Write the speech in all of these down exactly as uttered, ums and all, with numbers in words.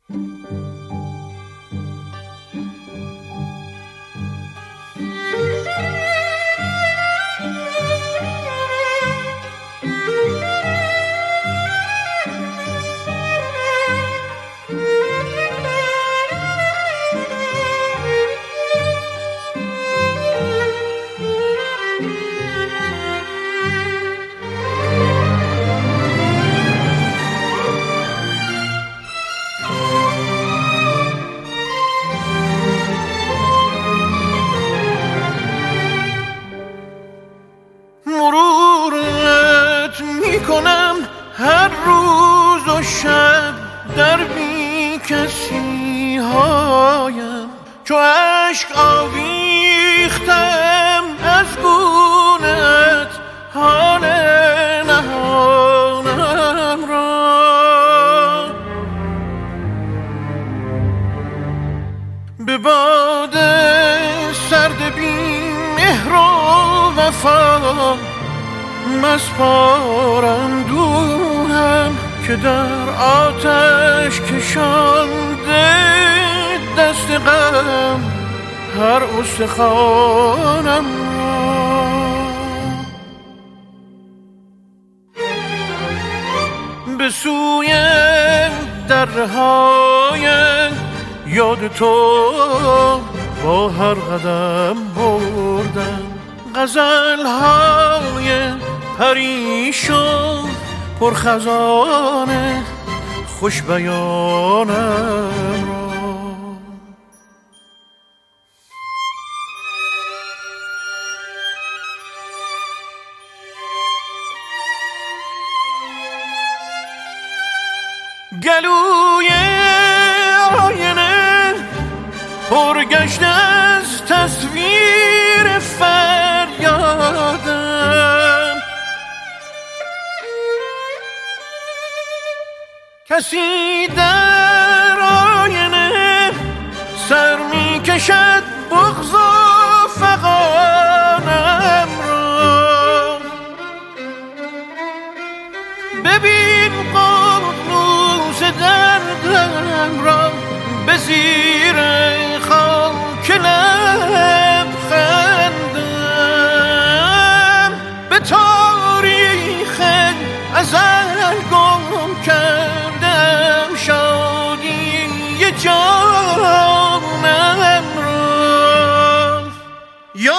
مرورت میکنم هر روز و شب در بی کسی هایم، چو عشق آویختم از گونت حال نهانم را. به باد سرد بی مهر و وفا مسپارم دوهم که در آتش کشانده دست غم هر استخوانم را. به سوی درهای یاد تو با هر قدم بردم غزل‌های پریشان پر خزانه خوش بیانم را. گلوی آینه پرگشته از تصویر فریادم، کسی در آینه سر می کشد بغض و فغانم را. ببین قرنوس دردم را به زیر خاک لب خندم، به تاریخ ازل گم کردم شادی جانم را. یا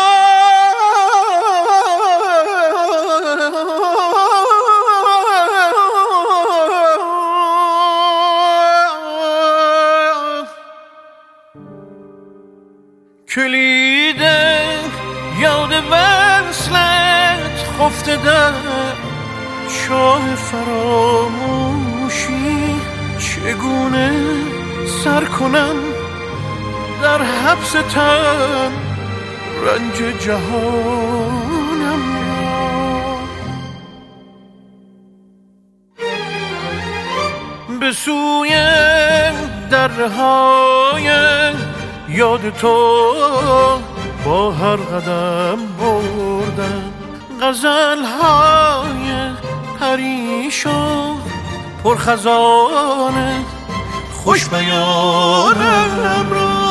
کلید یاد وصلت خفته در چاه فراموشی، چگونه سر کنم در حبس تن رنج جهانم را. به سوی درهای یاد تو با هر قدم بردم غزل‌های پریشان پر خزانه خوش بیانم را.